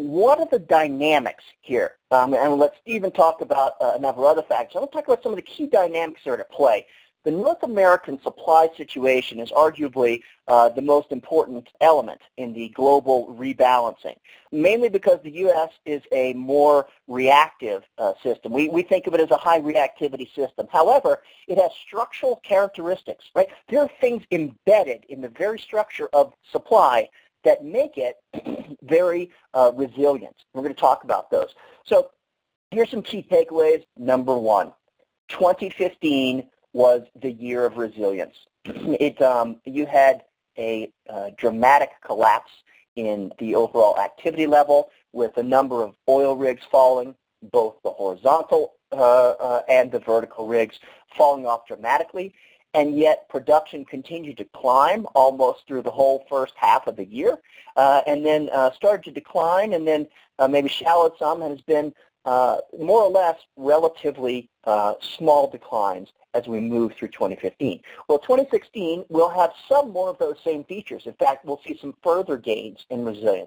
what are the dynamics here? And we'll let Stephen talk about a number of other factors. I want to talk about some of the key dynamics that are at play. The North American supply situation is arguably the most important element in the global rebalancing, mainly because the U.S. is a more reactive system. We think of it as a high reactivity system. However, it has structural characteristics, right? There are things embedded in the very structure of supply that make it very resilient. We're going to talk about those. So here's some key takeaways. Number one, 2015 was the year of resilience. You had a dramatic collapse in the overall activity level with a number of oil rigs falling, both the horizontal and the vertical rigs falling off dramatically, and yet production continued to climb almost through the whole first half of the year, and then started to decline, and then maybe shallowed some, and has been more or less relatively small declines as we move through 2015. Well, 2016 will have some more of those same features. In fact, we'll see some further gains in resilience.